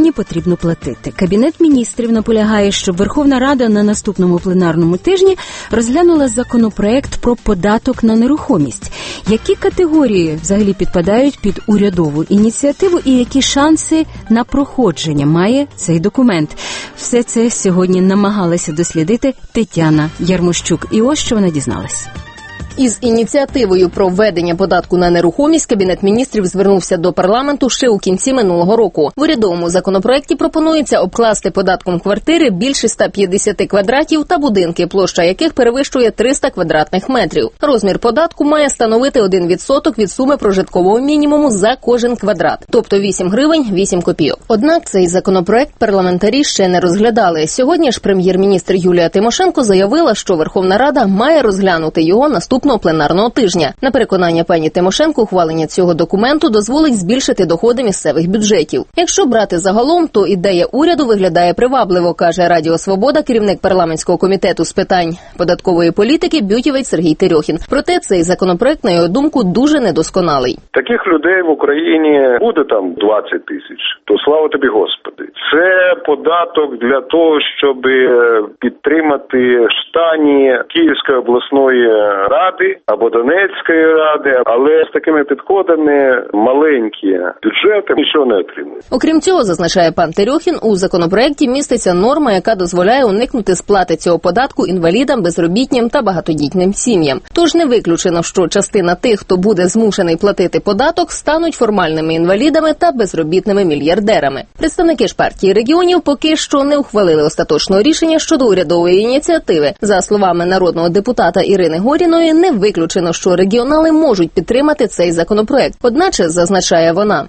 сьогодні потрібно платити. Кабінет міністрів наполягає, щоб Верховна Рада на наступному пленарному тижні розглянула законопроект про податок на нерухомість. Які категорії взагалі підпадають під урядову ініціативу і які шанси на проходження має цей документ? Все це сьогодні намагалася дослідити Тетяна Ярмощук. І ось що вона дізналась. Із ініціативою про введення податку на нерухомість Кабінет міністрів звернувся до парламенту ще у кінці минулого року. В урядовому законопроекті пропонується обкласти податком квартири більше 150 квадратів та будинки, площа яких перевищує 300 квадратних метрів. Розмір податку має становити 1% від суми прожиткового мінімуму за кожен квадрат, тобто 8 гривень 8 копійок. Однак цей законопроект парламентарі ще не розглядали. Сьогодні ж прем'єр-міністр Юлія Тимошенко заявила, що Верховна Рада має розглянути його наступного пленарного тижня. На переконання пані Тимошенко, ухвалення цього документу дозволить збільшити доходи місцевих бюджетів. Якщо брати загалом, то ідея уряду виглядає привабливо, каже Радіо Свобода керівник парламентського комітету з питань податкової політики Бютівець Сергій Терьохін. Проте цей законопроект, на його думку, дуже недосконалий. Таких людей в Україні буде там 20 тисяч, то слава тобі Господи. Це податок для того, щоб підтримати штані Київської обласної ради або Донецької ради, але з такими підходами маленькі бюджети нічого не отримують. Окрім цього, зазначає пан Терьохін, у законопроекті міститься норма, яка дозволяє уникнути сплати цього податку інвалідам, безробітним та багатодітним сім'ям. Тож не виключено, що частина тих, хто буде змушений платити податок, стануть формальними інвалідами та безробітними мільярдерами. Представники ж партії регіонів поки що не ухвалили остаточного рішення щодо урядової ініціативи. За словами народного депутата Ірини Горіної, не виключено, що регіонали можуть підтримати цей законопроект. Одначе, зазначає вона,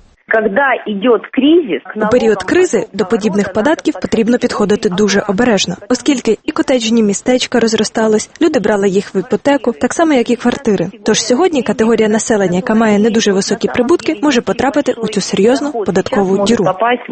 у період кризи до подібних податків потрібно підходити дуже обережно, оскільки і котеджні містечка розростались, люди брали їх в іпотеку, так само, як і квартири. Тож сьогодні категорія населення, яка має не дуже високі прибутки, може потрапити у цю серйозну податкову діру.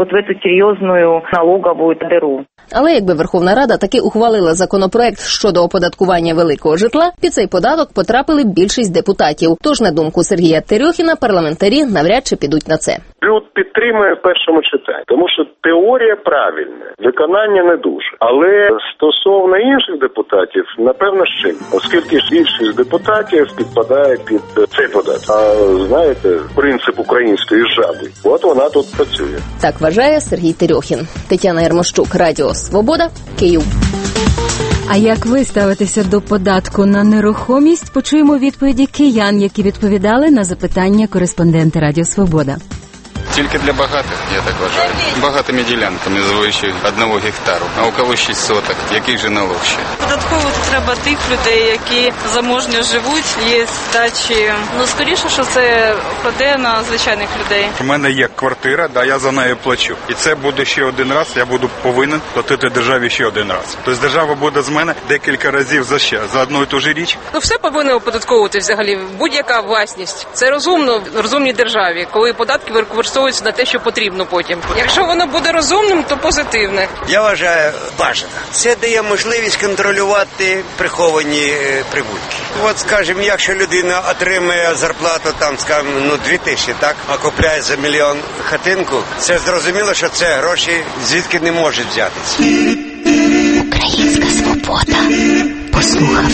Але якби Верховна Рада таки ухвалила законопроект щодо оподаткування великого житла, під цей податок потрапили більшість депутатів. Тож, на думку Сергія Терьохіна, парламентарі навряд чи підуть на це. Люд підтримує в першому читанні, тому що теорія правильна, виконання не дуже. Але стосовно інших депутатів, напевно, ще, оскільки ж більшість депутатів підпадає під цей податок. А знаєте, принцип української жаби, от вона тут працює. Так вважає Сергій Терьохін. Тетяна Ярмощук, Радіо Свобода, Київ. А як ви ставитеся до податку на нерухомість? Почуємо відповіді киян, які відповідали на запитання кореспондента Радіо Свобода. Тільки для багатих, я так вважаю. Багатими ділянками, звичайно, 1 гектару. А у кого 6 соток, який же налог ще? Податково треба тих людей, які заможньо живуть, є дачі. Скоріше, що це впаде на звичайних людей. У мене є квартира, я за нею плачу. І це буде ще один раз, я буду повинен платити державі ще один раз. Тобто держава буде з мене декілька разів за одну і ту ж річ. Все повинно оподатковувати взагалі, будь-яка власність. Це розумно в розумній державі, коли податки використовуються на те, що потрібно потім. Якщо воно буде розумним, то позитивне. Я вважаю бажано. Це дає можливість контролювати приховані прибутки. От, скажімо, якщо людина отримує зарплату, там, скажімо, 2000, так, а купляє за 1 мільйон хатинку, це зрозуміло, що це гроші звідки не можуть взятися. Українська свобода. Послухав